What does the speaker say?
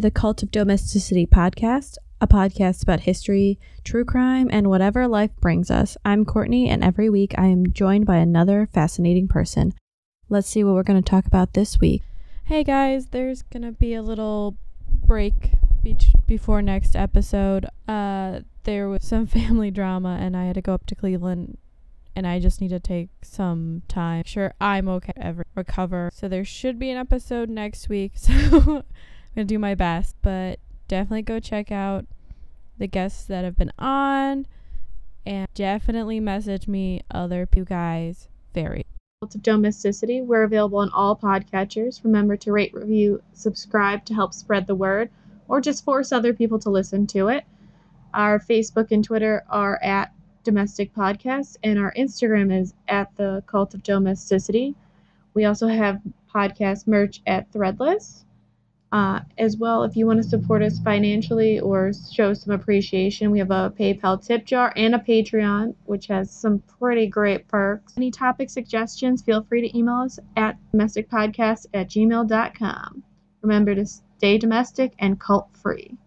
the Cult of Domesticity podcast, a podcast about history, true crime, and whatever life brings us. I'm Courtney, and every week I am joined by another fascinating person. Let's see what we're going to talk about this week. Hey guys, there's going to be a little break before next episode. There was some family drama, and I had to go up to Cleveland, and I just need to take some time. Sure, I'm okay, recover. So there should be an episode next week, so I'm going to do my best, but definitely go check out the guests that have been on, and definitely message me other you guys. Cult of Domesticity. We're available on all podcatchers. Remember to rate, review, subscribe to help spread the word, or just force other people to listen to it. Our Facebook and Twitter are at Domestic Podcast, and our Instagram is at the Cult of Domesticity. We also have podcast merch at Threadless. As well, if you want to support us financially or show some appreciation, we have a PayPal tip jar and a Patreon, which has some pretty great perks. Any topic suggestions, feel free to email us at domesticpodcast@gmail.com. Remember to stay domestic and cult-free.